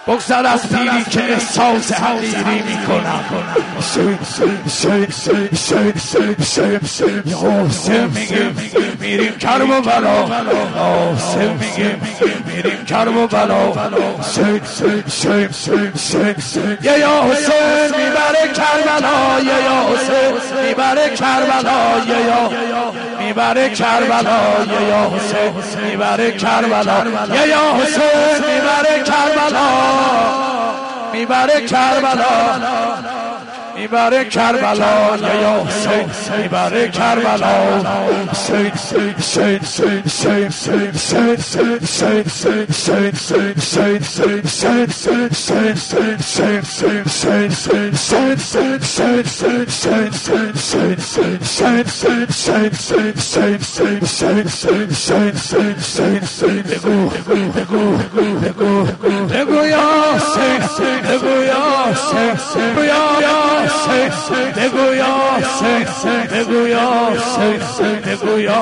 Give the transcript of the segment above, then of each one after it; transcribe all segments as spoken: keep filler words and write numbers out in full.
بگذر از پیری که احساس حقیری میکنم. حسین حسین حسین حسین حسین یا حسین میگیم میریم کرب و بلا، حسین میگیم میریم کرب و بلا. حسین حسین حسین حسین یا یا حسین میبره کربلا، یا یا حسین میبره کربلا، یا یا میبره کربلا، یا یا حسین میبره کربلا، یا یا حسین میبره کربلا، میبره کربلا، میبره کربلا، یا یا حسین میبره کربلا. حسین حسین حسین حسین حسین حسین حسین حسین بگو یا حسین بگو یا حسین بگو یا حسین بگو یا حسین بگو یا حسین بگو یا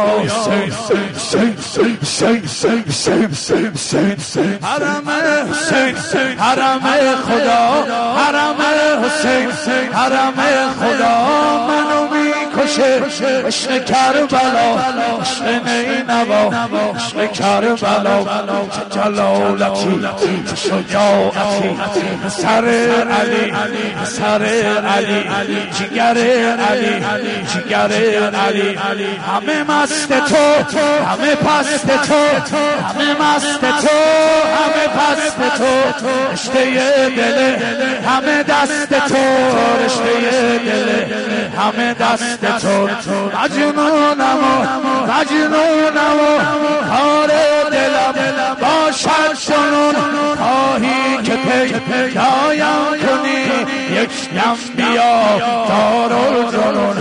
حسین. حرم حسین حرم خدا، حرم حسین حرم خدا منو میکشه. عشق کربلا عشق نینوا عشق کربلا، چه جلالتی چه شجاعتی سر علی سر علی جگر علی جگر علی. همه مست تو همه پست تو همه مست تو همه پست تو، رشته دل همه دست تو رشته دل همه دست تو. مجنونم و مجنونم و کار دلم باشد چنون، خواهی که پیدایم کنی یک دم بیا دارالجنون.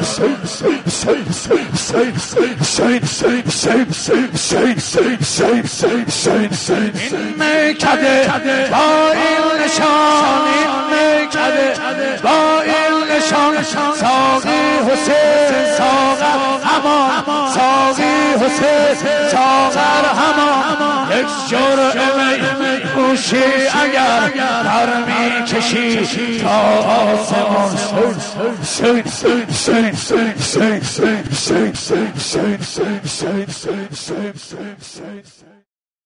این میکده با این نشان، این میکده با این نشان، ساقی حسین ساغر همان، ساقی حسین ساغر همان. یک جرعه می نوشی اگر در می کشی تا آسمان. سین سین سین سین سین سین سین سین سین سین سین سین سین سین.